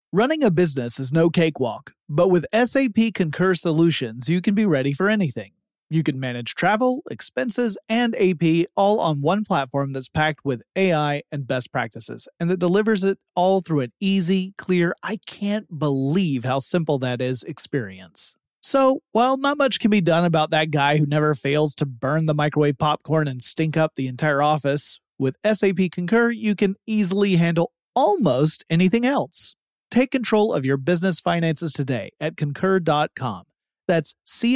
Running a business is no cakewalk, but with SAP Concur Solutions, you can be ready for anything. You can manage travel, expenses, and AP all on one platform that's packed with AI and best practices, and that delivers it all through an easy, clear, I can't believe how simple that is experience. So, while not much can be done about that guy who never fails to burn the microwave popcorn and stink up the entire office, with SAP Concur, you can easily handle almost anything else. Take control of your business finances today at Concur.com. That's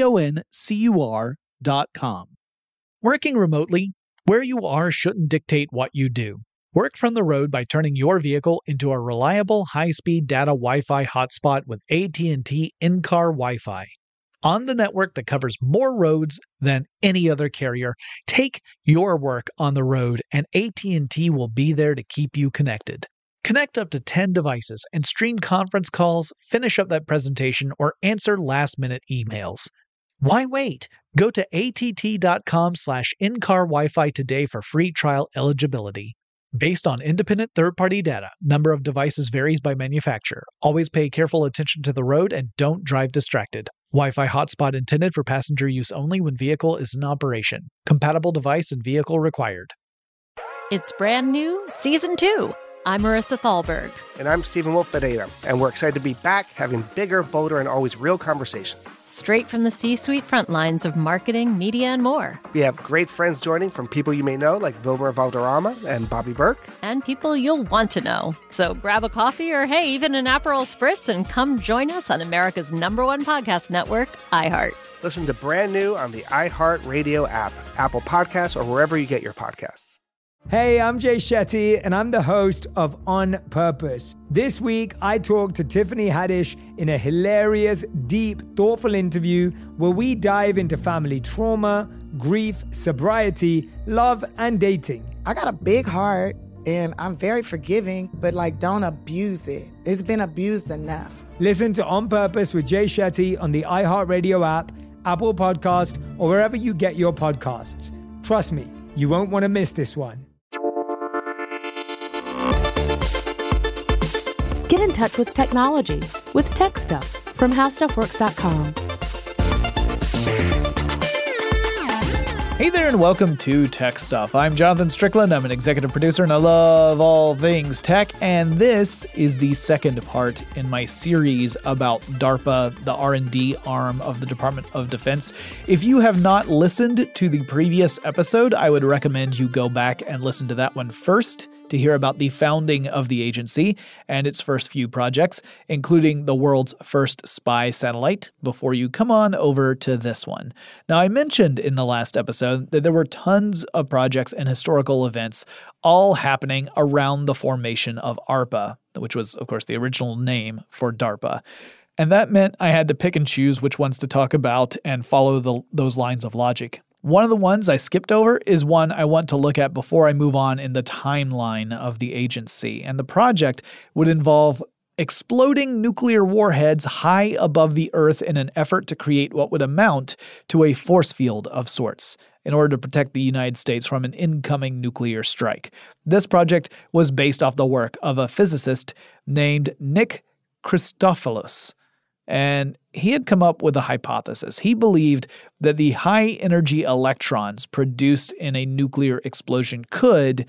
CONCUR.com. Working remotely, where you are shouldn't dictate what you do. Work from the road by turning your vehicle into a reliable high-speed data Wi-Fi hotspot with AT&T in-car Wi-Fi. On the network that covers more roads than any other carrier, take your work on the road and AT&T will be there to keep you connected. Connect up to 10 devices and stream conference calls, finish up that presentation, or answer last-minute emails. Why wait? Go to att.com/in-car Wi-Fi today for free trial eligibility. Based on independent third-party data, number of devices varies by manufacturer. Always pay careful attention to the road and don't drive distracted. Wi-Fi hotspot intended for passenger use only when vehicle is in operation. Compatible device and vehicle required. It's brand new, Season 2. I'm Marissa Thalberg. And I'm Stephen Wolf Pereira, and we're excited to be back having bigger, bolder, and always real conversations. Straight from the C-suite front lines of marketing, media, and more. We have great friends joining from people you may know, like Wilmer Valderrama and Bobby Burke. And people you'll want to know. So grab a coffee or, hey, even an Aperol Spritz and come join us on America's #1 podcast network, iHeart. Listen to Brand New on the iHeart Radio app, Apple Podcasts, or wherever you get your podcasts. Hey, I'm Jay Shetty, and I'm the host of On Purpose. This week, I talked to Tiffany Haddish in a hilarious, deep, thoughtful interview where we dive into family trauma, grief, sobriety, love, and dating. I got a big heart, and I'm very forgiving, but don't abuse it. It's been abused enough. Listen to On Purpose with Jay Shetty on the iHeartRadio app, Apple Podcast, or wherever you get your podcasts. Trust me, you won't want to miss this one. Get in touch with technology with Tech Stuff from HowStuffWorks.com. Hey there and welcome to Tech Stuff. I'm Jonathan Strickland. I'm an executive producer and I love all things tech. And this is the second part in my series about DARPA, the R&D arm of the Department of Defense. If you have not listened to the previous episode, I would recommend you go back and listen to that one first to hear about the founding of the agency and its first few projects, including the world's first spy satellite, before you come on over to this one. Now, I mentioned in the last episode that there were tons of projects and historical events all happening around the formation of ARPA, which was, of course, the original name for DARPA. And that meant I had to pick and choose which ones to talk about and follow those lines of logic. One of the ones I skipped over is one I want to look at before I move on in the timeline of the agency. And the project would involve exploding nuclear warheads high above the Earth in an effort to create what would amount to a force field of sorts in order to protect the United States from an incoming nuclear strike. This project was based off the work of a physicist named Nick Christofilos. And he had come up with a hypothesis. He believed that the high-energy electrons produced in a nuclear explosion could,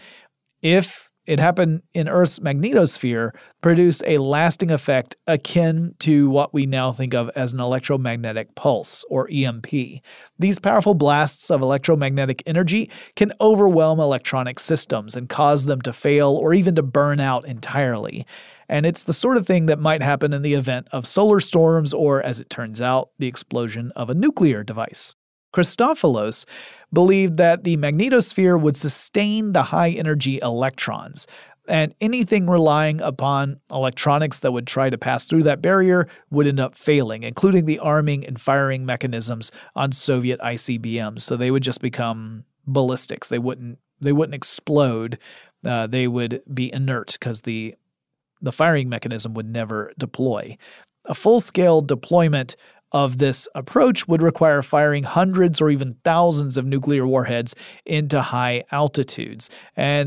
if it happened in Earth's magnetosphere, produce a lasting effect akin to what we now think of as an electromagnetic pulse, or EMP. These powerful blasts of electromagnetic energy can overwhelm electronic systems and cause them to fail or even to burn out entirely. And it's the sort of thing that might happen in the event of solar storms or, as it turns out, the explosion of a nuclear device. Christofilos believed that the magnetosphere would sustain the high-energy electrons, and anything relying upon electronics that would try to pass through that barrier would end up failing, including the arming and firing mechanisms on Soviet ICBMs. So they would just become ballistics. They wouldn't explode. They would be inert because the firing mechanism would never deploy. A full-scale deployment of this approach would require firing hundreds or even thousands of nuclear warheads into high altitudes. And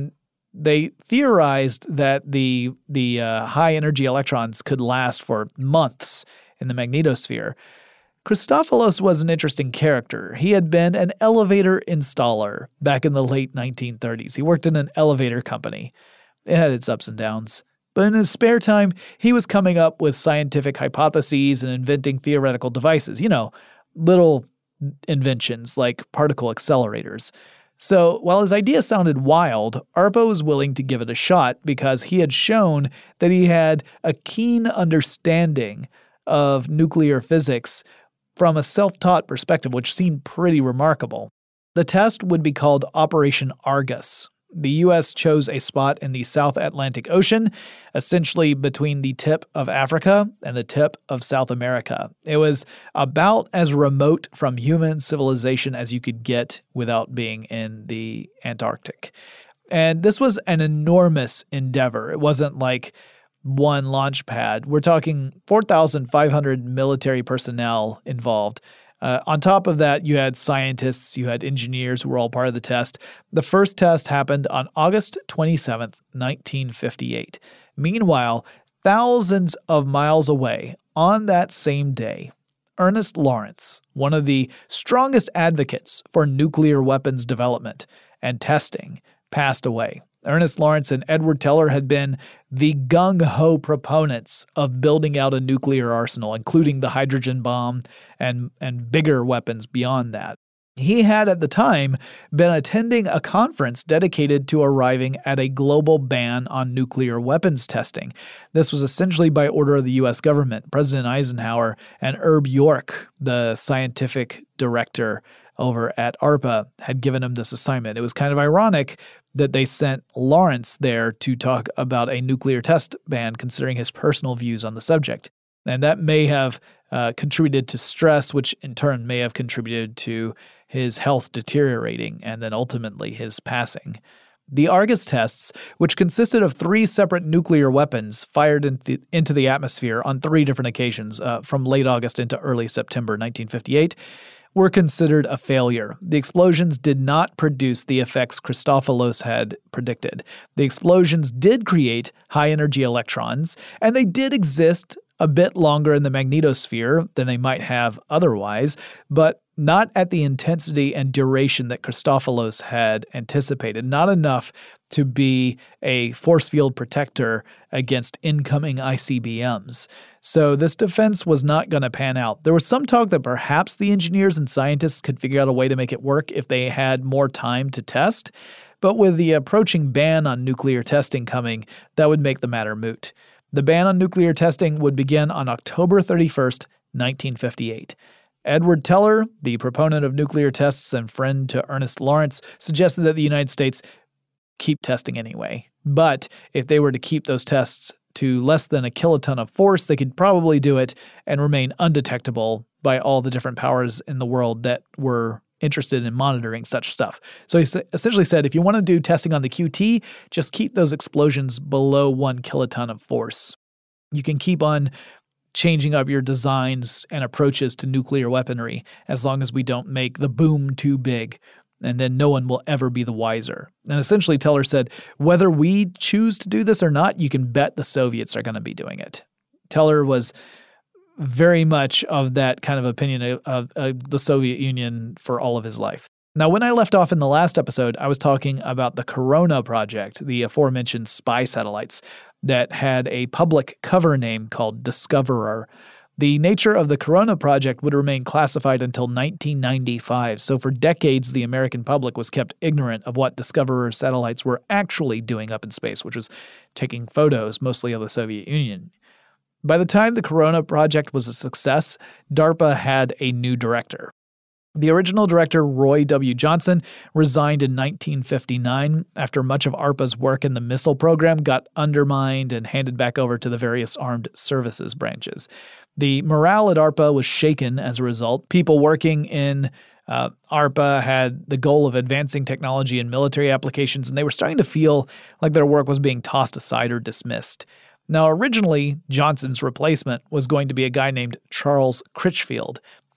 they theorized that the high-energy electrons could last for months in the magnetosphere. Christofilos was an interesting character. He had been an elevator installer back in the late 1930s. He worked in an elevator company. It had its ups and downs. But in his spare time, he was coming up with scientific hypotheses and inventing theoretical devices. Little inventions like particle accelerators. So while his idea sounded wild, ARPA was willing to give it a shot because he had shown that he had a keen understanding of nuclear physics from a self-taught perspective, which seemed pretty remarkable. The test would be called Operation Argus. The U.S. chose a spot in the South Atlantic Ocean, essentially between the tip of Africa and the tip of South America. It was about as remote from human civilization as you could get without being in the Antarctic. And this was an enormous endeavor. It wasn't like one launch pad. We're talking 4,500 military personnel involved. On top of that, you had scientists, you had engineers who were all part of the test. The first test happened on August 27th, 1958. Meanwhile, thousands of miles away, on that same day, Ernest Lawrence, one of the strongest advocates for nuclear weapons development and testing, passed away. Ernest Lawrence and Edward Teller had been the gung-ho proponents of building out a nuclear arsenal, including the hydrogen bomb and bigger weapons beyond that. He had at the time been attending a conference dedicated to arriving at a global ban on nuclear weapons testing. This was essentially by order of the U.S. government. President Eisenhower and Herb York, the scientific director over at ARPA, had given him this assignment. It was kind of ironic that they sent Lawrence there to talk about a nuclear test ban, considering his personal views on the subject. And that may have contributed to stress, which in turn may have contributed to his health deteriorating and then ultimately his passing. The Argus tests, which consisted of 3 separate nuclear weapons fired into the atmosphere on 3 different occasions from late August into early September 1958, were considered a failure. The explosions did not produce the effects Christofilos had predicted. The explosions did create high-energy electrons, and they did exist a bit longer in the magnetosphere than they might have otherwise, but not at the intensity and duration that Christofilos had anticipated, not enough to be a force field protector against incoming ICBMs. So this defense was not going to pan out. There was some talk that perhaps the engineers and scientists could figure out a way to make it work if they had more time to test, but with the approaching ban on nuclear testing coming, that would make the matter moot. The ban on nuclear testing would begin on October 31st, 1958. Edward Teller, the proponent of nuclear tests and friend to Ernest Lawrence, suggested that the United States keep testing anyway. But if they were to keep those tests to less than a kiloton of force, they could probably do it and remain undetectable by all the different powers in the world that were interested in monitoring such stuff. So he essentially said, if you want to do testing on the QT, just keep those explosions below 1 kiloton of force. You can keep on changing up your designs and approaches to nuclear weaponry as long as we don't make the boom too big, and then no one will ever be the wiser. And essentially Teller said, whether we choose to do this or not, you can bet the Soviets are going to be doing it. Teller was very much of that kind of opinion of the Soviet Union for all of his life. Now, when I left off in the last episode, I was talking about the Corona project, the aforementioned spy satellites that had a public cover name called Discoverer. The nature of the Corona project would remain classified until 1995, so for decades the American public was kept ignorant of what Discoverer satellites were actually doing up in space, which was taking photos, mostly of the Soviet Union. By the time the Corona project was a success, DARPA had a new director. The original director, Roy W. Johnson, resigned in 1959 after much of ARPA's work in the missile program got undermined and handed back over to the various armed services branches. The morale at ARPA was shaken as a result. People working in ARPA had the goal of advancing technology in military applications, and they were starting to feel like their work was being tossed aside or dismissed. Now, originally, Johnson's replacement was going to be a guy named Charles Critchfield.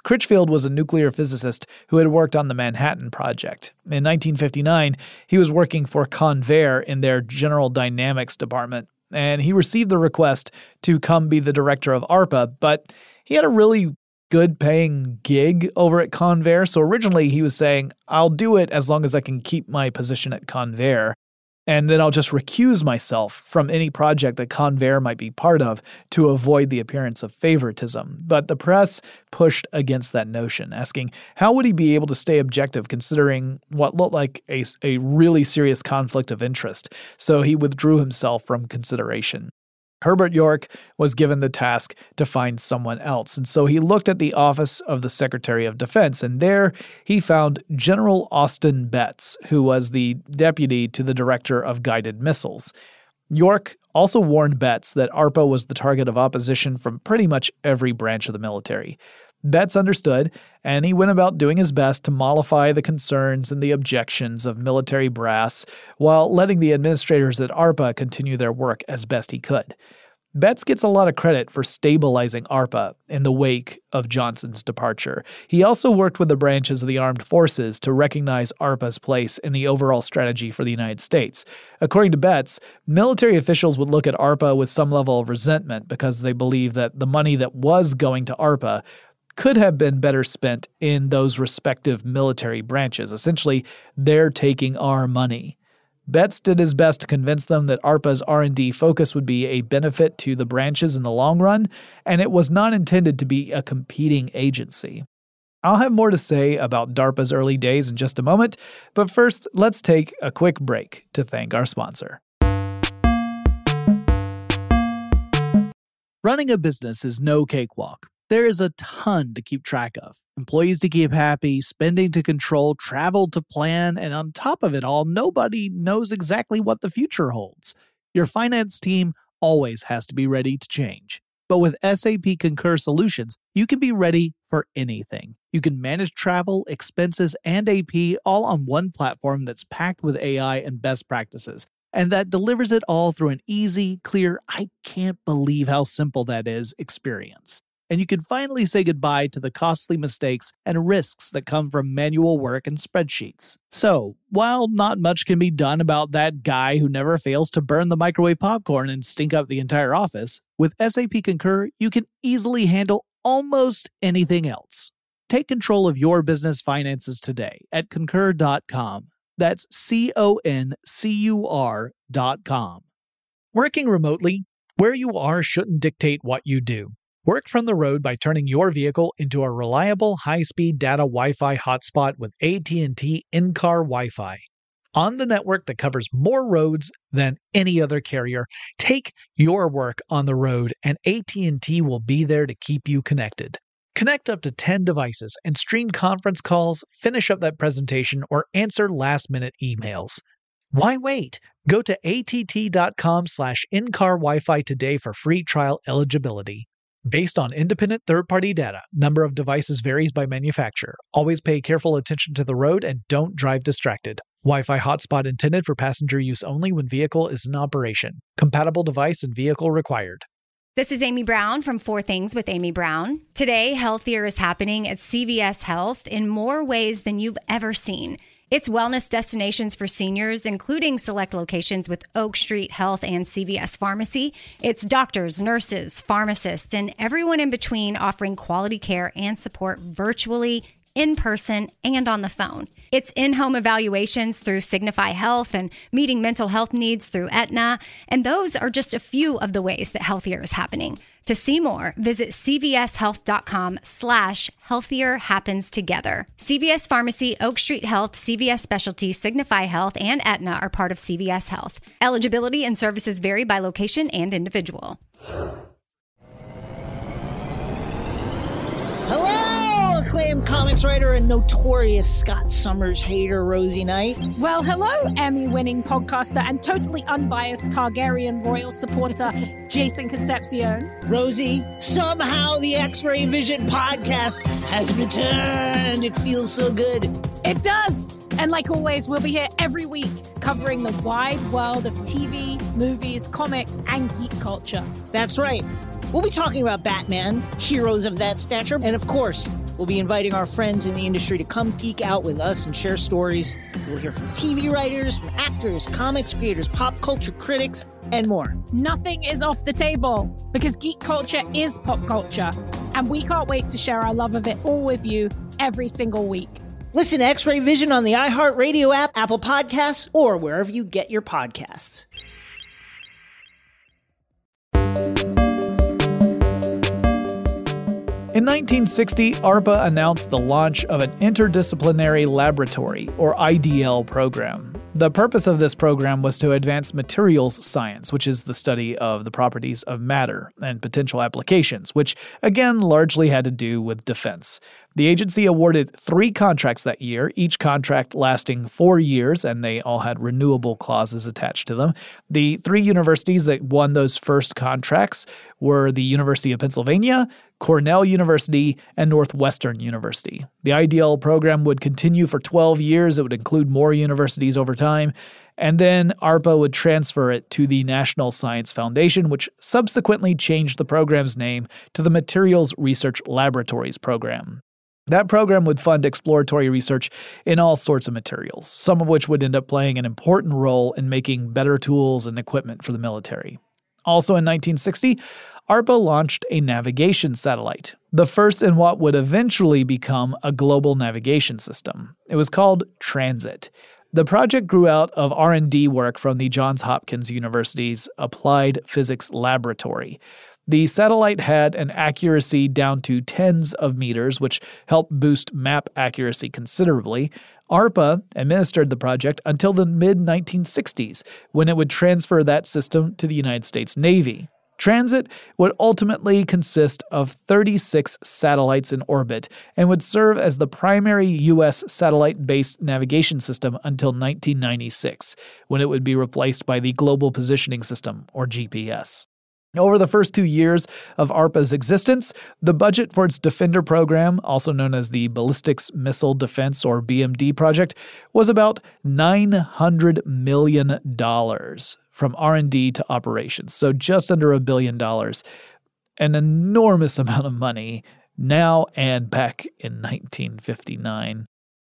Critchfield was a nuclear physicist who had worked on the Manhattan Project. In 1959, he was working for Convair in their General Dynamics department, and he received the request to come be the director of ARPA, but he had a really good-paying gig over at Convair, so originally he was saying, I'll do it as long as I can keep my position at Convair, and then I'll just recuse myself from any project that Convair might be part of to avoid the appearance of favoritism. But the press pushed against that notion, asking how would he be able to stay objective considering what looked like a really serious conflict of interest. So he withdrew himself from consideration. Herbert York was given the task to find someone else, and so he looked at the Office of the Secretary of Defense, and there he found General Austin Betts, who was the deputy to the director of guided missiles. York also warned Betts that ARPA was the target of opposition from pretty much every branch of the military. Betts understood, and he went about doing his best to mollify the concerns and the objections of military brass while letting the administrators at ARPA continue their work as best he could. Betts gets a lot of credit for stabilizing ARPA in the wake of Johnson's departure. He also worked with the branches of the armed forces to recognize ARPA's place in the overall strategy for the United States. According to Betts, military officials would look at ARPA with some level of resentment because they believed that the money that was going to ARPA could have been better spent in those respective military branches. Essentially, they're taking our money. Betts did his best to convince them that ARPA's R&D focus would be a benefit to the branches in the long run, and it was not intended to be a competing agency. I'll have more to say about DARPA's early days in just a moment, but first, let's take a quick break to thank our sponsor. Running a business is no cakewalk. There is a ton to keep track of. Employees to keep happy, spending to control, travel to plan, and on top of it all, nobody knows exactly what the future holds. Your finance team always has to be ready to change. But with SAP Concur Solutions, you can be ready for anything. You can manage travel, expenses, and AP all on one platform that's packed with AI and best practices, and that delivers it all through an easy, clear, I can't believe how simple that is experience. And you can finally say goodbye to the costly mistakes and risks that come from manual work and spreadsheets. So, while not much can be done about that guy who never fails to burn the microwave popcorn and stink up the entire office, with SAP Concur, you can easily handle almost anything else. Take control of your business finances today at Concur.com. That's CONCUR.com. Working remotely, where you are shouldn't dictate what you do. Work from the road by turning your vehicle into a reliable high-speed data Wi-Fi hotspot with AT&T in-car Wi-Fi. On the network that covers more roads than any other carrier, take your work on the road and AT&T will be there to keep you connected. Connect up to 10 devices and stream conference calls, finish up that presentation, or answer last-minute emails. Why wait? Go to att.com/in-car Wi-Fi today for free trial eligibility. Based on independent third-party data, number of devices varies by manufacturer. Always pay careful attention to the road and don't drive distracted. Wi-Fi hotspot intended for passenger use only when vehicle is in operation. Compatible device and vehicle required. This is Amy Brown from 4 Things with Amy Brown. Today, healthier is happening at CVS Health in more ways than you've ever seen. It's wellness destinations for seniors, including select locations with Oak Street Health and CVS Pharmacy. It's doctors, nurses, pharmacists, and everyone in between offering quality care and support virtually, in person, and on the phone. It's in-home evaluations through Signify Health and meeting mental health needs through Aetna. And those are just a few of the ways that healthier is happening. To see more, visit cvshealth.com/healthier happens together. CVS Pharmacy, Oak Street Health, CVS Specialty, Signify Health, and Aetna are part of CVS Health. Eligibility and services vary by location and individual. Hello, acclaimed comics writer and notorious Scott Summers hater, Rosie Knight. Well, hello, Emmy-winning podcaster and totally unbiased Targaryen royal supporter, Jason Concepcion. Rosie, somehow the X-Ray Vision podcast has returned. It feels so good. It does. And like always, we'll be here every week covering the wide world of TV, movies, comics, and geek culture. That's right. We'll be talking about Batman, heroes of that stature, and of course, We'll be inviting our friends in the industry to come geek out with us and share stories. We'll hear from TV writers, from actors, comics creators, pop culture critics, and more. Nothing is off the table because geek culture is pop culture, and we can't wait to share our love of it all with you every single week. Listen to X-Ray Vision on the iHeartRadio app, Apple Podcasts, or wherever you get your podcasts. In 1960, ARPA announced the launch of an Interdisciplinary Laboratory, or IDL, program. The purpose of this program was to advance materials science, which is the study of the properties of matter and potential applications, which again largely had to do with defense. The agency awarded 3 contracts that year, each contract lasting 4 years, and they all had renewable clauses attached to them. The 3 universities that won those first contracts were the University of Pennsylvania, Cornell University, and Northwestern University. The IDL program would continue for 12 years. It would include more universities over time. And then ARPA would transfer it to the National Science Foundation, which subsequently changed the program's name to the Materials Research Laboratories Program. That program would fund exploratory research in all sorts of materials, some of which would end up playing an important role in making better tools and equipment for the military. Also in 1960, ARPA launched a navigation satellite, the first in what would eventually become a global navigation system. It was called Transit. The project grew out of R&D work from the Johns Hopkins University's Applied Physics Laboratory. The satellite had an accuracy down to tens of meters, which helped boost map accuracy considerably. ARPA administered the project until the mid-1960s, when it would transfer that system to the United States Navy. Transit would ultimately consist of 36 satellites in orbit and would serve as the primary U.S. satellite-based navigation system until 1996, when it would be replaced by the Global Positioning System, or GPS. Over the first 2 years of ARPA's existence, the budget for its Defender program, also known as the Ballistics Missile Defense or BMD project, was about $900 million from R&D to operations, so just under $1 billion. An enormous amount of money now and back in 1959.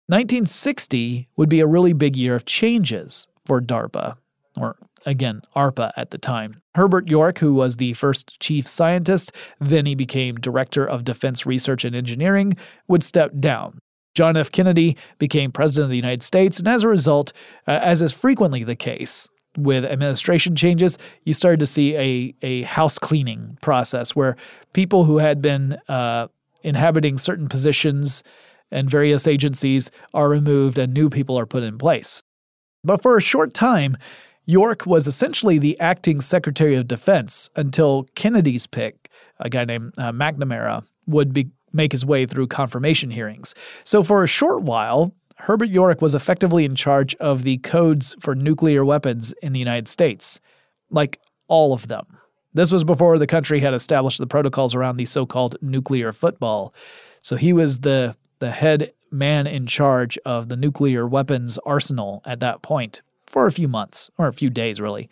1960 would be a really big year of changes for DARPA, or again, ARPA at the time. Herbert York, who was the first chief scientist, then he became director of defense research and engineering, would step down. John F. Kennedy became president of the United States, and as a result, as is frequently the case with administration changes, you started to see a house cleaning process where people who had been inhabiting certain positions and various agencies are removed and new people are put in place. But for a short time, York was essentially the acting Secretary of Defense until Kennedy's pick, a guy named McNamara, would make his way through confirmation hearings. So for a short while, Herbert York was effectively in charge of the codes for nuclear weapons in the United States. Like, all of them. This was before the country had established the protocols around the so-called nuclear football. So he was the head man in charge of the nuclear weapons arsenal at that point for a few months, or a few days, really.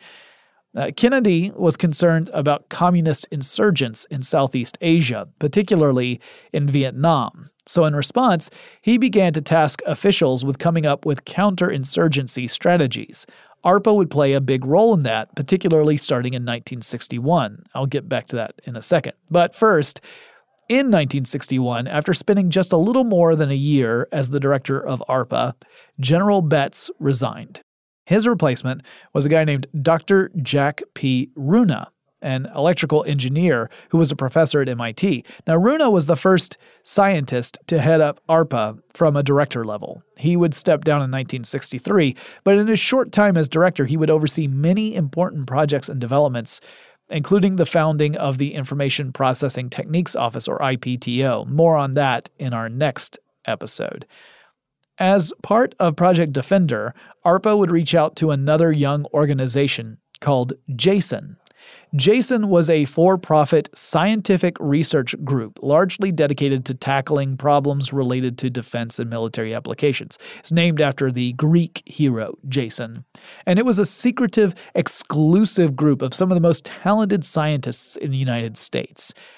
Kennedy was concerned about communist insurgents in Southeast Asia, particularly in Vietnam. So in response, he began to task officials with coming up with counterinsurgency strategies. ARPA would play a big role in that, particularly starting in 1961. I'll get back to that in a second. But first, in 1961, after spending just a little more than a year as the director of ARPA, General Betts resigned. His replacement was a guy named Dr. Jack P. Runa, an electrical engineer who was a professor at MIT. Now, Runa was the first scientist to head up ARPA from a director level. He would step down in 1963, but in his short time as director, he would oversee many important projects and developments, including the founding of the Information Processing Techniques Office, or IPTO. More on that in our next episode. As part of Project Defender, ARPA would reach out to another young organization called JASON. JASON was a for-profit scientific research group largely dedicated to tackling problems related to defense and military applications. It's named after the Greek hero Jason. And it was a secretive, exclusive group of some of the most talented scientists in the United States.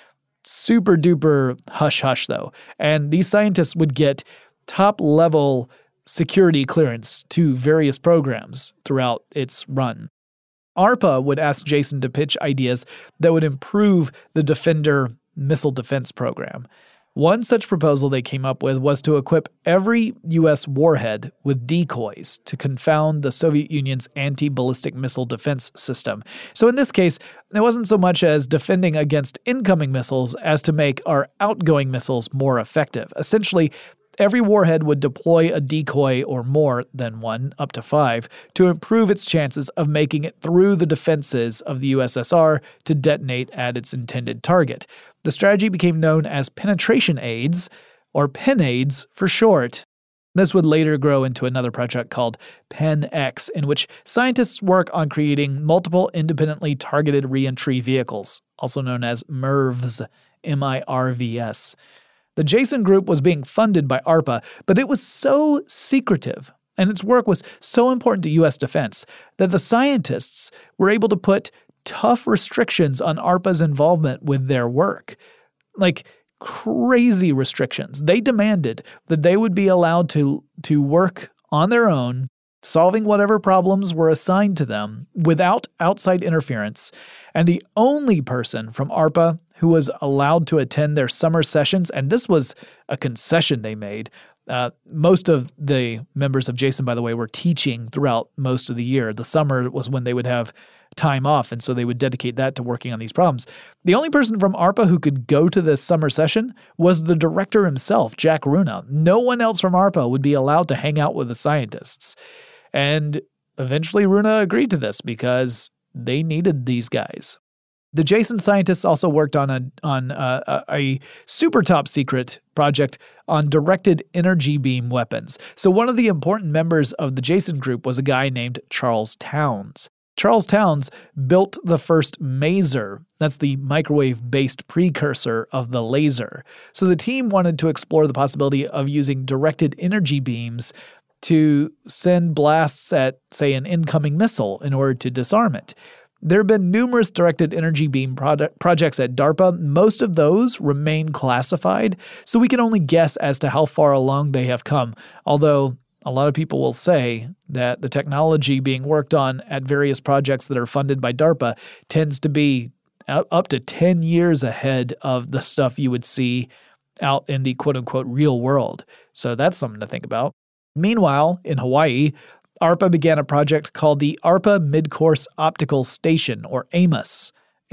super duper hush-hush, though. And these scientists would get top-level security clearance to various programs throughout its run. ARPA would ask Jason to pitch ideas that would improve the Defender missile defense program. One such proposal they came up with was to equip every U.S. warhead with decoys to confound the Soviet Union's anti-ballistic missile defense system. So in this case, it wasn't so much as defending against incoming missiles as to make our outgoing missiles more effective. Essentially, every warhead would deploy a decoy or more than one, up to 5, to improve its chances of making it through the defenses of the USSR to detonate at its intended target. The strategy became known as penetration aids, or PEN-AIDS for short. This would later grow into another project called PEN-X, in which scientists work on creating multiple independently targeted reentry vehicles, also known as MIRVs, M-I-R-V-S. The Jason Group was being funded by ARPA, but it was so secretive, and its work was so important to U.S. defense, that the scientists were able to put tough restrictions on ARPA's involvement with their work. Like crazy restrictions. They demanded that they would be allowed to work on their own, solving whatever problems were assigned to them without outside interference. And the only person from ARPA who was allowed to attend their summer sessions, and this was a concession they made. Most of the members of Jason, by the way, were teaching throughout most of the year. The summer was when they would have time off, and so they would dedicate that to working on these problems. The only person from ARPA who could go to this summer session was the director himself, Jack Runa. No one else from ARPA would be allowed to hang out with the scientists. And eventually Runa agreed to this because they needed these guys. The Jason scientists also worked on a super top secret project on directed energy beam weapons. So one of the important members of the Jason Group was a guy named Charles Towns. Charles Towns built the first maser. That's the microwave-based precursor of the laser. So the team wanted to explore the possibility of using directed energy beams to send blasts at, say, an incoming missile in order to disarm it. There have been numerous directed energy beam projects at DARPA. Most of those remain classified, so we can only guess as to how far along they have come, although a lot of people will say that the technology being worked on at various projects that are funded by DARPA tends to be up to 10 years ahead of the stuff you would see out in the quote-unquote real world. So that's something to think about. Meanwhile, in Hawaii, ARPA began a project called the ARPA Midcourse Optical Station, or AMOS,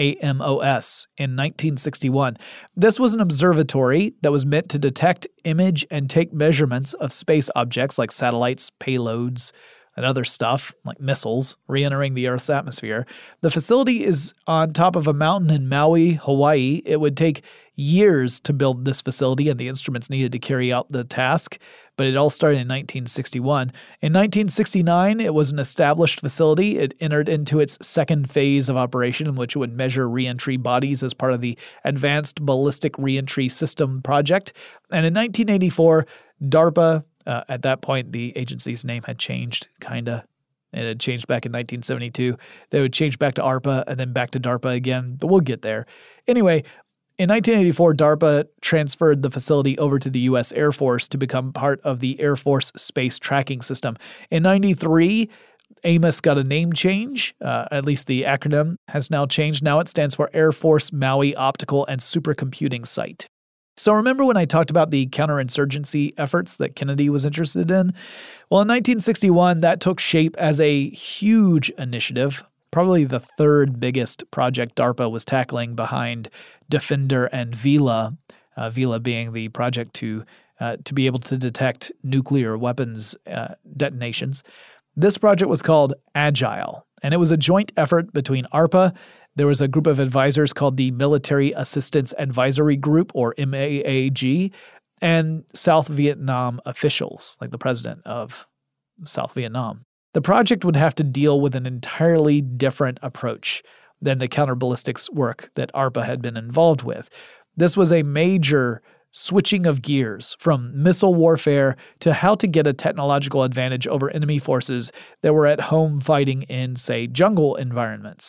AMOS, in 1961. This was an observatory that was meant to detect, image, and take measurements of space objects like satellites, payloads, and other stuff, like missiles, re-entering the Earth's atmosphere. The facility is on top of a mountain in Maui, Hawaii. It would take years to build this facility and the instruments needed to carry out the task, but it all started in 1961. In 1969, it was an established facility. It entered into its second phase of operation, in which it would measure reentry bodies as part of the Advanced Ballistic Reentry System project. And in 1984, DARPA, at that point, the agency's name had changed, kinda. It had changed back in 1972. They would change back to ARPA and then back to DARPA again, but we'll get there. Anyway, in 1984, DARPA transferred the facility over to the U.S. Air Force to become part of the Air Force Space Tracking System. In 93, AMOS got a name change. At least the acronym has now changed. Now it stands for Air Force Maui Optical and Supercomputing Site. So remember when I talked about the counterinsurgency efforts that Kennedy was interested in? Well, in 1961, that took shape as a huge initiative, probably the third biggest project DARPA was tackling behind Defender and VELA, VELA being the project to be able to detect nuclear weapons detonations. This project was called Agile, and it was a joint effort between ARPA. There was a group of advisors called the Military Assistance Advisory Group, or MAAG, and South Vietnam officials, like the president of South Vietnam. The project would have to deal with an entirely different approach than the counterballistics work that ARPA had been involved with. This was a major switching of gears from missile warfare to how to get a technological advantage over enemy forces that were at home fighting in, say, jungle environments.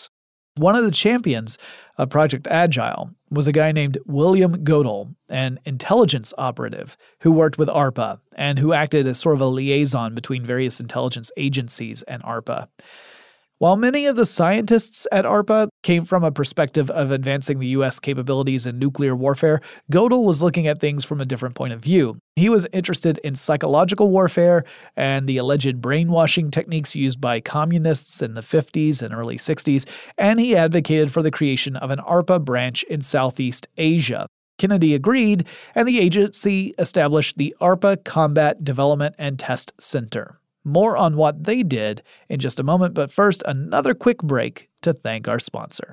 One of the champions of Project Agile was a guy named William Godel, an intelligence operative who worked with ARPA and who acted as sort of a liaison between various intelligence agencies and ARPA. While many of the scientists at ARPA came from a perspective of advancing the U.S. capabilities in nuclear warfare, Godel was looking at things from a different point of view. He was interested in psychological warfare and the alleged brainwashing techniques used by communists in the 50s and early 60s, and he advocated for the creation of an ARPA branch in Southeast Asia. Kennedy agreed, and the agency established the ARPA Combat Development and Test Center. More on what they did in just a moment, but first, another quick break to thank our sponsor.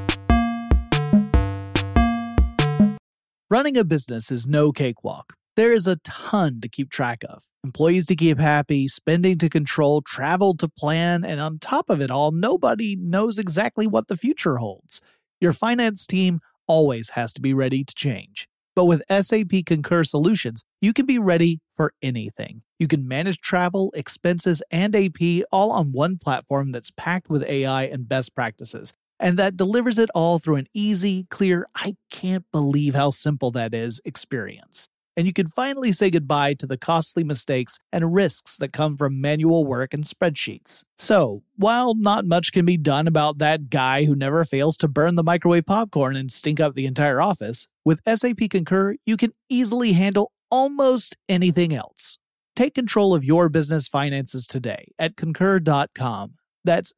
Running a business is no cakewalk. There is a ton to keep track of. Employees to keep happy, spending to control, travel to plan, and on top of it all, nobody knows exactly what the future holds. Your finance team always has to be ready to change. But with SAP Concur Solutions, you can be ready for anything. You can manage travel, expenses, and AP all on one platform that's packed with AI and best practices, and that delivers it all through an easy, clear, I can't believe how simple that is experience. And you can finally say goodbye to the costly mistakes and risks that come from manual work and spreadsheets. So, while not much can be done about that guy who never fails to burn the microwave popcorn and stink up the entire office, with SAP Concur, you can easily handle almost anything else. Take control of your business finances today at concur.com. That's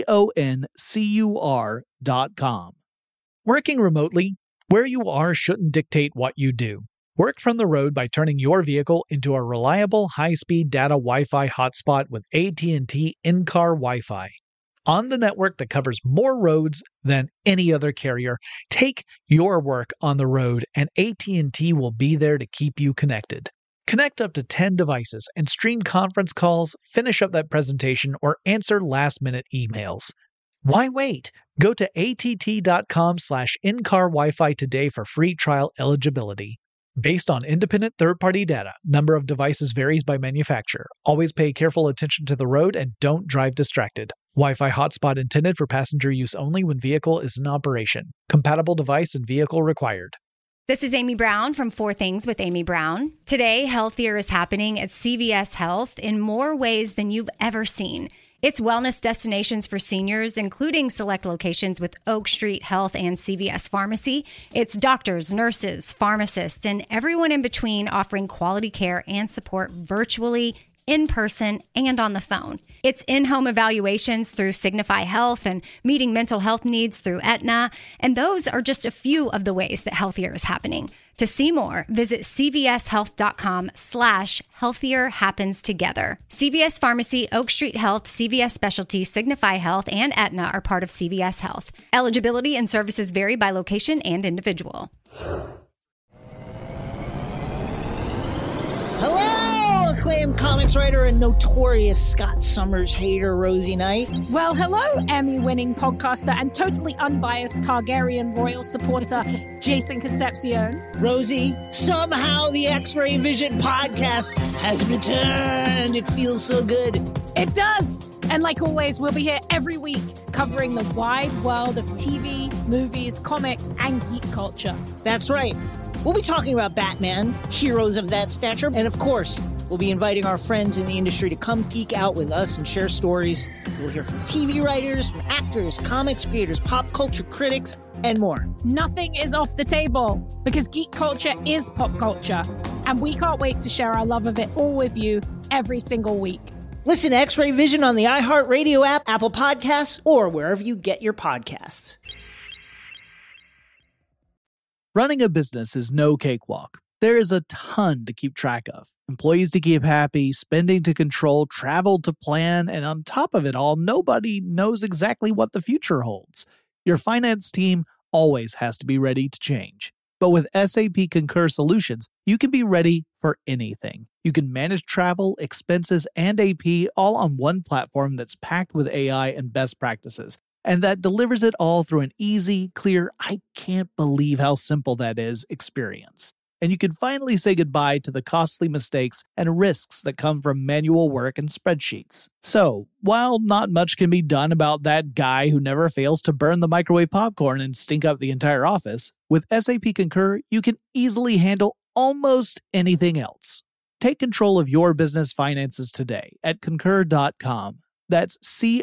CONCUR.com. Working remotely, where you are shouldn't dictate what you do. Work from the road by turning your vehicle into a reliable high-speed data Wi-Fi hotspot with AT&T in-car Wi-Fi. On the network that covers more roads than any other carrier, take your work on the road and AT&T will be there to keep you connected. Connect up to 10 devices and stream conference calls, finish up that presentation, or answer last-minute emails. Why wait? Go to att.com/in-car Wi-Fi today for free trial eligibility. Based on independent third-party data, number of devices varies by manufacturer. Always pay careful attention to the road and don't drive distracted. Wi-Fi hotspot intended for passenger use only when vehicle is in operation. Compatible device and vehicle required. This is Amy Brown from 4 Things with Amy Brown. Today, healthier is happening at CVS Health in more ways than you've ever seen. It's wellness destinations for seniors, including select locations with Oak Street Health and CVS Pharmacy. It's doctors, nurses, pharmacists, and everyone in between offering quality care and support virtually, in person, and on the phone. It's in-home evaluations through Signify Health and meeting mental health needs through Aetna. And those are just a few of the ways that healthier is happening. To see more, visit cvshealth.com/healthier happens together. CVS Pharmacy, Oak Street Health, CVS Specialty, Signify Health, and Aetna are part of CVS Health. Eligibility and services vary by location and individual. Hello, acclaimed comics writer and notorious Scott Summers hater, Rosie Knight. Well, hello, Emmy-winning podcaster and totally unbiased Targaryen royal supporter, Jason Concepcion. Rosie, somehow the X-Ray Vision podcast has returned. It feels so good. It does. And like always, we'll be here every week covering the wide world of TV, movies, comics, and geek culture. That's right. We'll be talking about Batman, heroes of that stature, and of course, we'll be inviting our friends in the industry to come geek out with us and share stories. We'll hear from TV writers, from actors, comics creators, pop culture critics, and more. Nothing is off the table because geek culture is pop culture, and we can't wait to share our love of it all with you every single week. Listen to X-Ray Vision on the iHeartRadio app, Apple Podcasts, or wherever you get your podcasts. Running a business is no cakewalk. There is a ton to keep track of. Employees to keep happy, spending to control, travel to plan, and on top of it all, nobody knows exactly what the future holds. Your finance team always has to be ready to change. But with SAP Concur Solutions, you can be ready for anything. You can manage travel, expenses, and AP all on one platform that's packed with AI and best practices, and that delivers it all through an easy, clear, I can't believe how simple that is experience. and you can finally say goodbye to the costly mistakes and risks that come from manual work and spreadsheets. So, while not much can be done about that guy who never fails to burn the microwave popcorn and stink up the entire office, with SAP Concur, you can easily handle almost anything else. Take control of your business finances today at Concur.com. That's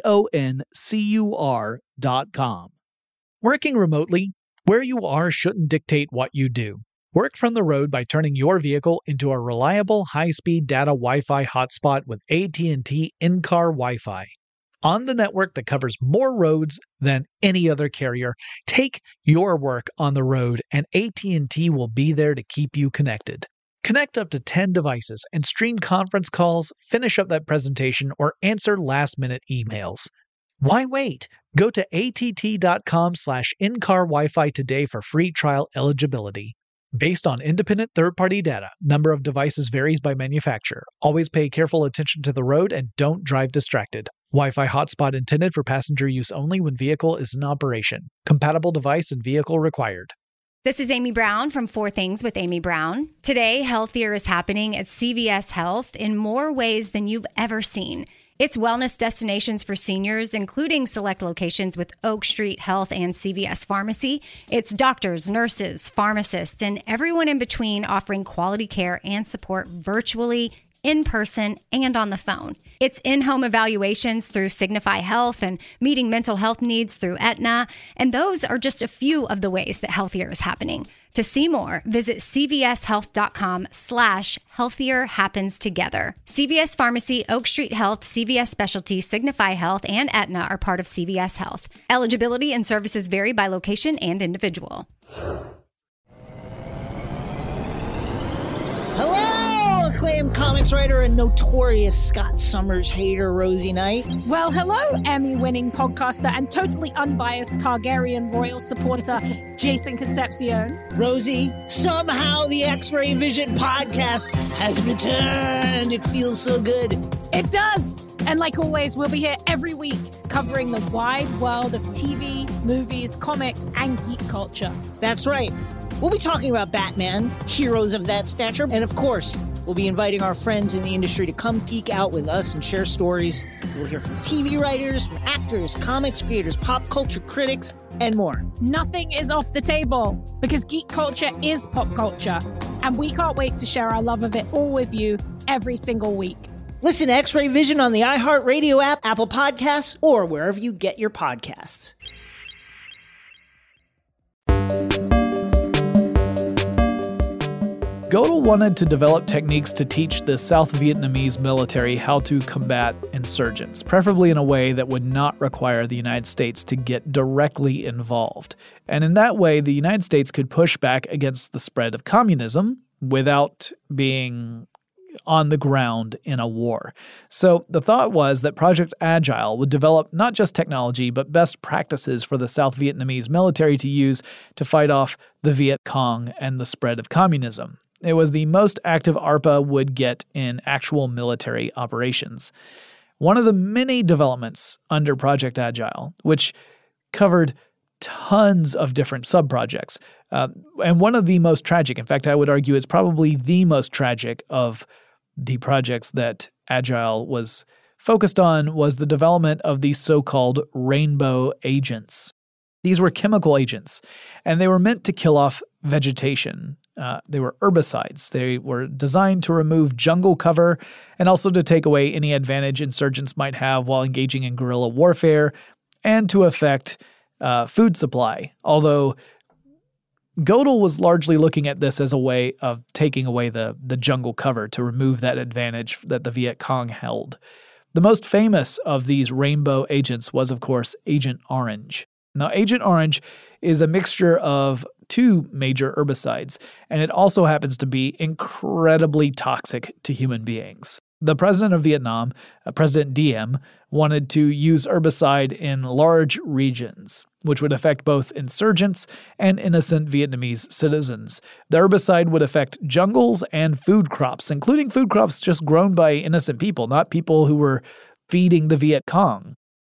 CONCUR.com. Working remotely, where you are shouldn't dictate what you do. Work from the road by turning your vehicle into a reliable high-speed data Wi-Fi hotspot with AT&T in-car Wi-Fi. On the network that covers more roads than any other carrier, take your work on the road and AT&T will be there to keep you connected. Connect up to 10 devices and stream conference calls, finish up that presentation, or answer last-minute emails. Why wait? Go to att.com/in-car Wi-Fi today for free trial eligibility. Based on independent third-party data, number of devices varies by manufacturer. Always pay careful attention to the road and don't drive distracted. Wi-Fi hotspot intended for passenger use only when vehicle is in operation. Compatible device and vehicle required. This is Amy Brown from 4 Things with Amy Brown. Today, healthier is happening at CVS Health in more ways than you've ever seen. It's wellness destinations for seniors, including select locations with Oak Street Health and CVS Pharmacy. It's doctors, nurses, pharmacists, and everyone in between offering quality care and support virtually, in person, and on the phone. It's in-home evaluations through Signify Health and meeting mental health needs through Aetna. And those are just a few of the ways that healthier is happening. To see more, visit cvshealth.com/healthier happens together. CVS Pharmacy, Oak Street Health, CVS Specialty, Signify Health, and Aetna are part of CVS Health. Eligibility and services vary by location and individual. Acclaimed comics writer and notorious Scott Summers hater, Rosie Knight. Well, hello, Emmy-winning podcaster and totally unbiased Targaryen royal supporter, Jason Concepcion. Rosie, somehow the X-Ray Vision podcast has returned. It feels so good. It does. And like always, we'll be here every week covering the wide world of TV, movies, comics, and geek culture. That's right. We'll be talking about Batman, heroes of that stature, and of course, we'll be inviting our friends in the industry to come geek out with us and share stories. We'll hear from TV writers, from actors, comics creators, pop culture critics, and more. Nothing is off the table because geek culture is pop culture, and we can't wait to share our love of it all with you every single week. Listen to X-Ray Vision on the iHeartRadio app, Apple Podcasts, or wherever you get your podcasts. Godel wanted to develop techniques to teach the South Vietnamese military how to combat insurgents, preferably in a way that would not require the United States to get directly involved. And in that way, the United States could push back against the spread of communism without being on the ground in a war. So the thought was that Project Agile would develop not just technology, but best practices for the South Vietnamese military to use to fight off the Viet Cong and the spread of communism. It was the most active ARPA would get in actual military operations. One of the many developments under Project Agile, which covered tons of different sub-projects, and one of the most tragic, in fact, I would argue it's probably the most tragic of the projects that Agile was focused on, was the development of these so-called rainbow agents. These were chemical agents, and they were meant to kill off vegetation. They were herbicides. They were designed to remove jungle cover and also to take away any advantage insurgents might have while engaging in guerrilla warfare and to affect food supply. Although Godel was largely looking at this as a way of taking away the jungle cover to remove that advantage that the Viet Cong held. The most famous of these rainbow agents was, of course, Agent Orange. Now, Agent Orange is a mixture of 2 major herbicides, and it also happens to be incredibly toxic to human beings. The president of Vietnam, President Diem, wanted to use herbicide in large regions, which would affect both insurgents and innocent Vietnamese citizens. The herbicide would affect jungles and food crops, including food crops just grown by innocent people, not people who were feeding the Viet Cong.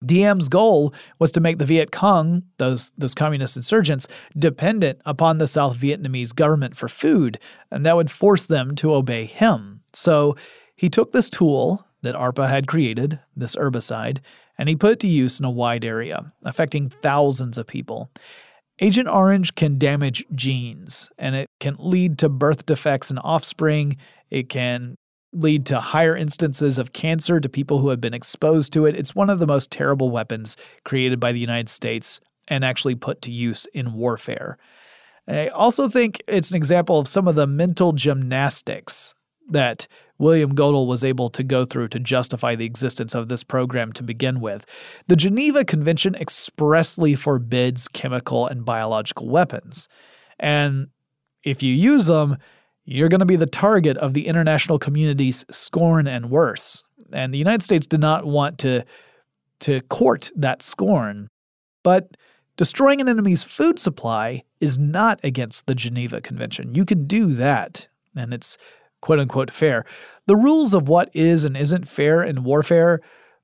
Diem's goal was to make the Viet Cong, those communist insurgents, dependent upon the South Vietnamese government for food, and that would force them to obey him. So he took this tool that ARPA had created, this herbicide, and he put it to use in a wide area, affecting thousands of people. Agent Orange can damage genes, and it can lead to birth defects in offspring. It can lead to higher instances of cancer to people who have been exposed to it. It's one of the most terrible weapons created by the United States and actually put to use in warfare. I also think it's an example of some of the mental gymnastics that William Godel was able to go through to justify the existence of this program to begin with. The Geneva Convention expressly forbids chemical and biological weapons. And if you use them, you're going to be the target of the international community's scorn and worse. And the United States did not want to court that scorn. But destroying an enemy's food supply is not against the Geneva Convention. You can do that, and it's quote-unquote fair. The rules of what is and isn't fair in warfare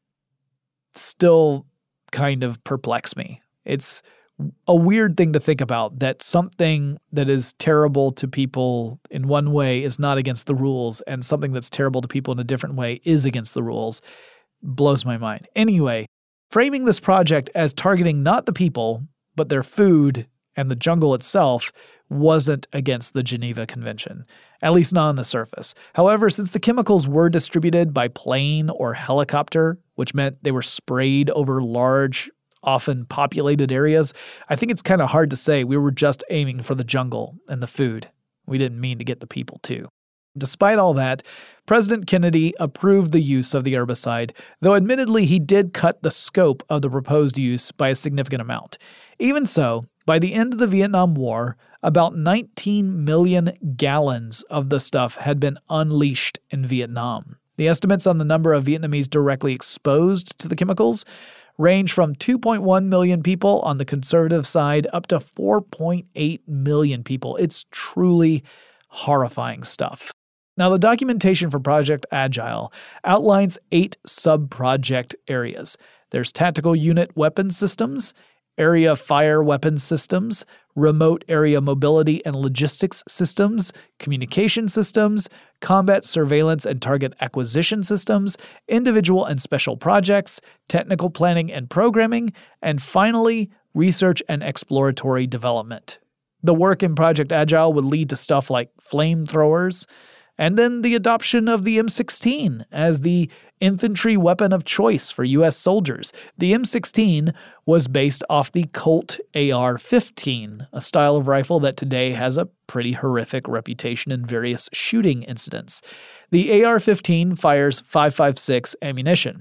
still kind of perplex me. It's a weird thing to think about, that something that is terrible to people in one way is not against the rules, and something that's terrible to people in a different way is against the rules. Blows my mind. Anyway, framing this project as targeting not the people, but their food and the jungle itself wasn't against the Geneva Convention, at least not on the surface. However, since the chemicals were distributed by plane or helicopter, which meant they were sprayed over large, often populated areas, I think it's kind of hard to say we were just aiming for the jungle and the food. We didn't mean to get the people too. Despite all that, President Kennedy approved the use of the herbicide, though admittedly he did cut the scope of the proposed use by a significant amount. Even so, by the end of the Vietnam War, about 19 million gallons of the stuff had been unleashed in Vietnam. The estimates on the number of Vietnamese directly exposed to the chemicals range from 2.1 million people on the conservative side up to 4.8 million people. It's truly horrifying stuff. Now, the documentation for Project Agile outlines 8 sub-project areas. There's tactical unit weapon systems, area fire weapon systems, remote area mobility and logistics systems, communication systems, combat surveillance and target acquisition systems, individual and special projects, technical planning and programming, and finally, research and exploratory development. The work in Project Agile would lead to stuff like flamethrowers, and then the adoption of the M16 as the infantry weapon of choice for U.S. soldiers. The M16 was based off the Colt AR-15, a style of rifle that today has a pretty horrific reputation in various shooting incidents. The AR-15 fires .556 ammunition.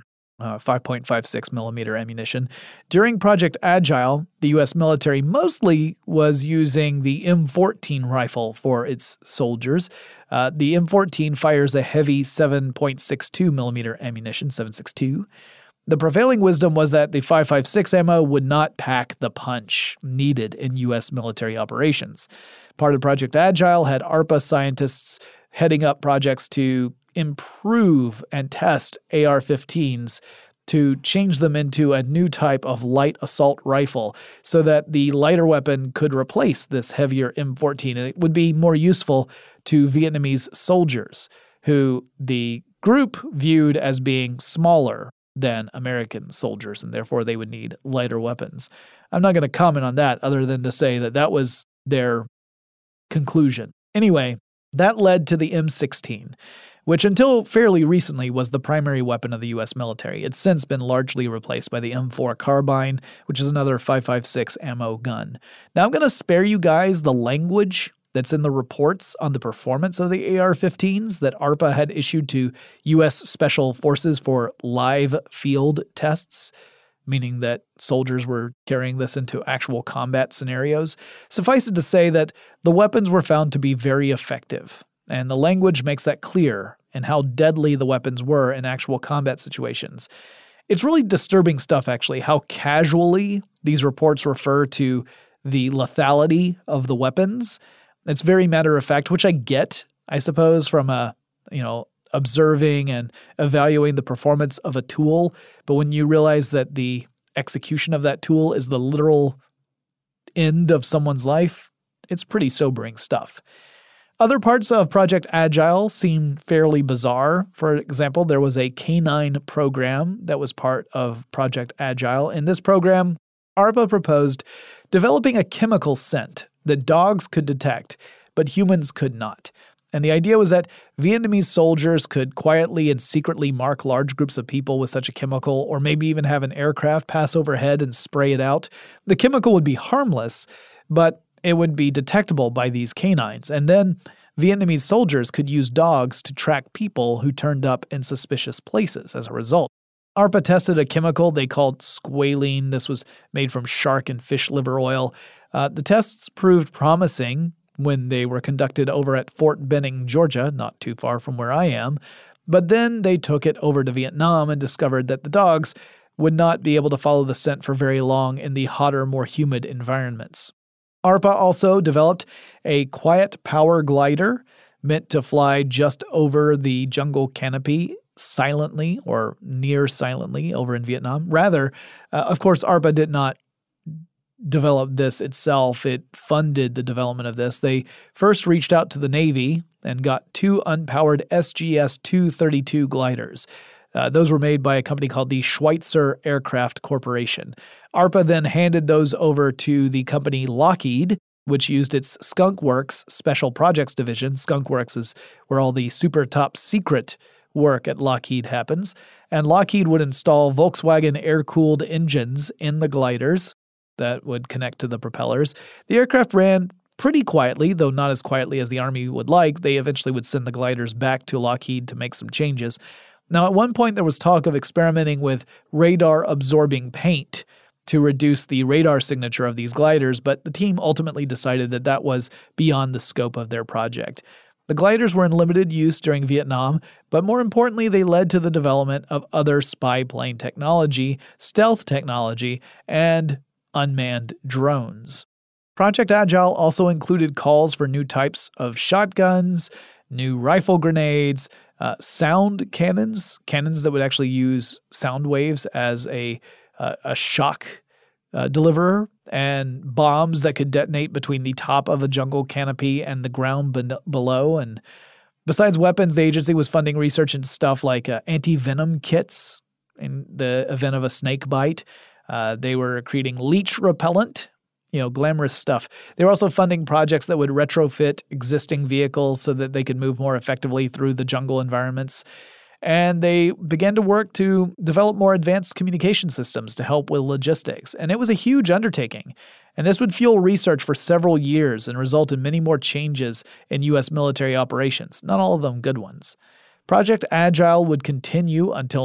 5.56 millimeter ammunition. During Project Agile, the U.S. military mostly was using the M14 rifle for its soldiers. The M14 fires a heavy 7.62 millimeter ammunition, 7.62. The prevailing wisdom was that the 5.56 ammo would not pack the punch needed in U.S. military operations. Part of Project Agile had ARPA scientists heading up projects to improve and test AR-15s to change them into a new type of light assault rifle so that the lighter weapon could replace this heavier M14, and it would be more useful to Vietnamese soldiers, who the group viewed as being smaller than American soldiers, and therefore they would need lighter weapons. I'm not going to comment on that other than to say that that was their conclusion. Anyway, that led to the M16, which until fairly recently was the primary weapon of the U.S. military. It's since been largely replaced by the M4 carbine, which is another 5.56 ammo gun. Now I'm going to spare you guys the language that's in the reports on the performance of the AR-15s that ARPA had issued to U.S. Special Forces for live field tests, meaning that soldiers were carrying this into actual combat scenarios. Suffice it to say that the weapons were found to be very effective, and the language makes that clear in how deadly the weapons were in actual combat situations. It's really disturbing stuff, actually, how casually these reports refer to the lethality of the weapons. It's very matter of fact, which I get, I suppose, from a observing and evaluating the performance of a tool, but when you realize that the execution of that tool is the literal end of someone's life, it's pretty sobering stuff. Other parts of Project Agile seem fairly bizarre. For example, there was a canine program that was part of Project Agile. In this program, ARPA proposed developing a chemical scent that dogs could detect, but humans could not. And the idea was that Vietnamese soldiers could quietly and secretly mark large groups of people with such a chemical, or maybe even have an aircraft pass overhead and spray it out. The chemical would be harmless, but it would be detectable by these canines. And then Vietnamese soldiers could use dogs to track people who turned up in suspicious places as a result. ARPA tested a chemical they called squalene. This was made from shark and fish liver oil. The tests proved promising when they were conducted over at Fort Benning, Georgia, not too far from where I am. But then they took it over to Vietnam and discovered that the dogs would not be able to follow the scent for very long in the hotter, more humid environments. ARPA also developed a quiet power glider meant to fly just over the jungle canopy silently or near silently over in Vietnam. Rather, of course, ARPA did not develop this itself. It funded the development of this. They first reached out to the Navy and got 2 unpowered SGS-232 gliders. Those were made by a company called the Schweitzer Aircraft Corporation. ARPA then handed those over to the company Lockheed, which used its Skunk Works Special Projects Division. Skunk Works is where all the super top secret work at Lockheed happens. And Lockheed would install Volkswagen air-cooled engines in the gliders that would connect to the propellers. The aircraft ran pretty quietly, though not as quietly as the Army would like. They eventually would send the gliders back to Lockheed to make some changes. Now, at one point, there was talk of experimenting with radar-absorbing paint to reduce the radar signature of these gliders, but the team ultimately decided that that was beyond the scope of their project. The gliders were in limited use during Vietnam, but more importantly, they led to the development of other spy plane technology, stealth technology, and unmanned drones. Project Agile also included calls for new types of shotguns, new rifle grenades, sound cannons that would actually use sound waves as a shock deliverer, and bombs that could detonate between the top of a jungle canopy and the ground below. And besides weapons, the agency was funding research into stuff like anti-venom kits in the event of a snake bite. They were creating leech repellent, glamorous stuff. They were also funding projects that would retrofit existing vehicles so that they could move more effectively through the jungle environments. And they began to work to develop more advanced communication systems to help with logistics. And it was a huge undertaking. And this would fuel research for several years and result in many more changes in U.S. military operations, not all of them good ones. Project Agile would continue until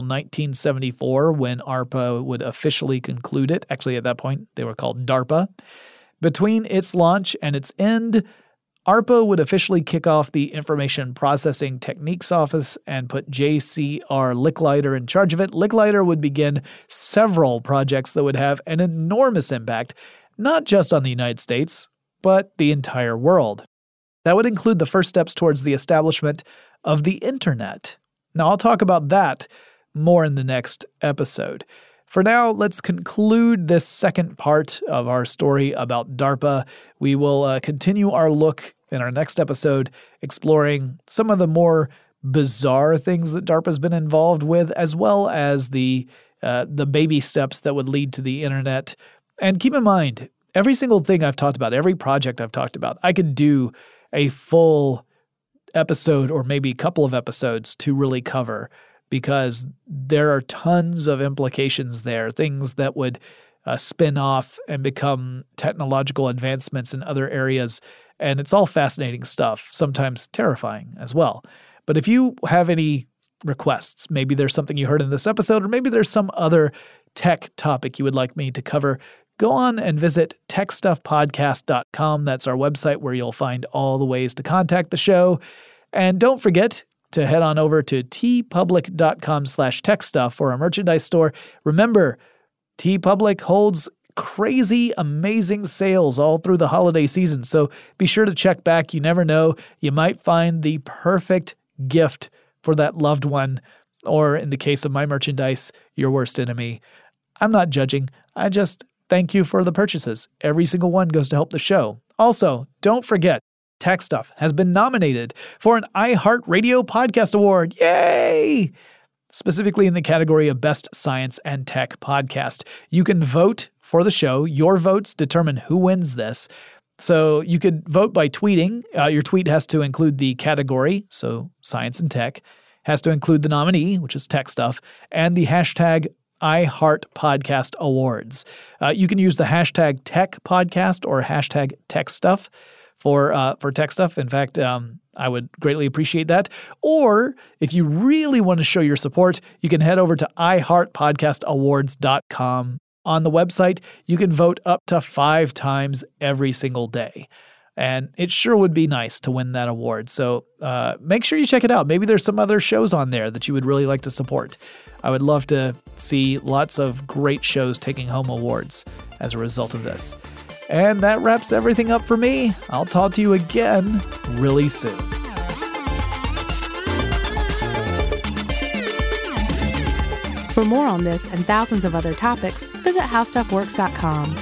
1974 when ARPA would officially conclude it. Actually, at that point, they were called DARPA. Between its launch and its end, ARPA would officially kick off the Information Processing Techniques Office and put J.C.R. Licklider in charge of it. Licklider would begin several projects that would have an enormous impact, not just on the United States, but the entire world. That would include the first steps towards the establishment of the internet. Now, I'll talk about that more in the next episode. For now, let's conclude this second part of our story about DARPA. We will continue our look in our next episode, exploring some of the more bizarre things that DARPA's been involved with, as well as the baby steps that would lead to the internet. And keep in mind, every single thing I've talked about, every project I've talked about, I could do a full episode or maybe a couple of episodes to really cover, because there are tons of implications there, things that would spin off and become technological advancements in other areas. And it's all fascinating stuff, sometimes terrifying as well. But if you have any requests, maybe there's something you heard in this episode, or maybe there's some other tech topic you would like me to cover, go on and visit techstuffpodcast.com. That's our website where you'll find all the ways to contact the show. And don't forget to head on over to tpublic.com/techstuff for our merchandise store. Remember, TeePublic holds crazy, amazing sales all through the holiday season, so be sure to check back. You never know, you might find the perfect gift for that loved one, or in the case of my merchandise, your worst enemy. I'm not judging. I just thank you for the purchases. Every single one goes to help the show. Also, don't forget, Tech Stuff has been nominated for an iHeartRadio Podcast Award. Yay! Specifically in the category of Best Science and Tech Podcast. You can vote for the show. Your votes determine who wins this. So you could vote by tweeting. Your tweet has to include the category, so science and tech, has to include the nominee, which is Tech Stuff, and the hashtag iHeartPodcast Awards. You can use the hashtag Tech Podcast or hashtag Tech Stuff for Tech Stuff. In fact, I would greatly appreciate that. Or if you really want to show your support, you can head over to iHeartPodcastAwards.com. On the website, you can vote up to 5 times every single day. And it sure would be nice to win that award. So make sure you check it out. Maybe there's some other shows on there that you would really like to support. I would love to see lots of great shows taking home awards as a result of this. And that wraps everything up for me. I'll talk to you again really soon. For more on this and thousands of other topics, visit howstuffworks.com.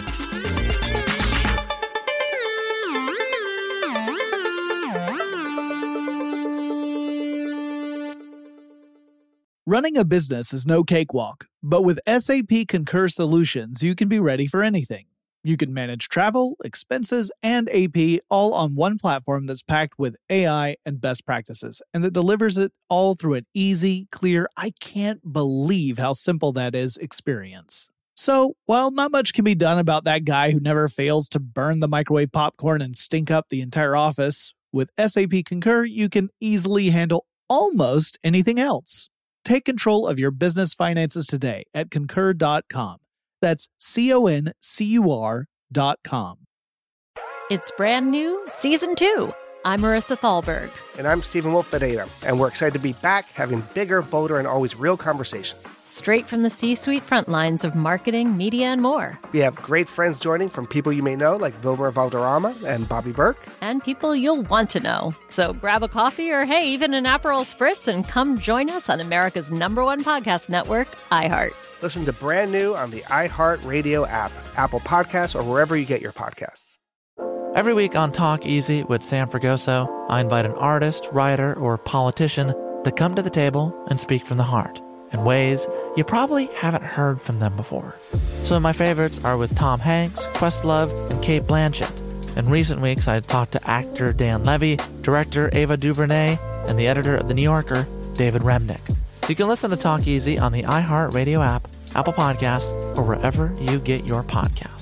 Running a business is no cakewalk, but with SAP Concur Solutions, you can be ready for anything. You can manage travel, expenses, and AP all on one platform that's packed with AI and best practices, and that delivers it all through an easy, clear, I can't believe how simple that is experience. So, while not much can be done about that guy who never fails to burn the microwave popcorn and stink up the entire office, with SAP Concur, you can easily handle almost anything else. Take control of your business finances today at Concur.com. That's CONCUR.com. It's brand new, Season 2. I'm Marissa Thalberg. And I'm Stephen Wolf-Bedeta, and we're excited to be back having bigger, bolder, and always real conversations. Straight from the C-suite front lines of marketing, media, and more. We have great friends joining from people you may know, like Wilmer Valderrama and Bobby Burke. And people you'll want to know. So grab a coffee or, hey, even an Aperol Spritz and come join us on America's #1 podcast network, iHeart. Listen to brand new on the iHeart Radio app, Apple Podcasts, or wherever you get your podcasts. Every week on Talk Easy with Sam Fragoso, I invite an artist, writer, or politician to come to the table and speak from the heart in ways you probably haven't heard from them before. Some of my favorites are with Tom Hanks, Questlove, and Cate Blanchett. In recent weeks, I talked to actor Dan Levy, director Ava DuVernay, and the editor of The New Yorker, David Remnick. You can listen to Talk Easy on the iHeartRadio app, Apple Podcasts, or wherever you get your podcasts.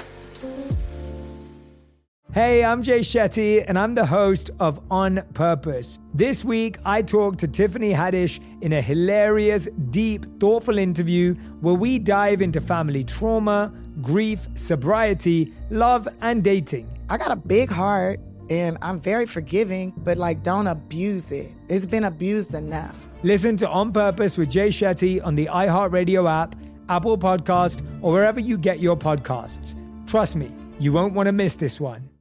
Hey, I'm Jay Shetty, and I'm the host of On Purpose. This week, I talked to Tiffany Haddish in a hilarious, deep, thoughtful interview where we dive into family trauma, grief, sobriety, love, and dating. I got a big heart, and I'm very forgiving, but don't abuse it. It's been abused enough. Listen to On Purpose with Jay Shetty on the iHeartRadio app, Apple Podcast, or wherever you get your podcasts. Trust me, you won't want to miss this one.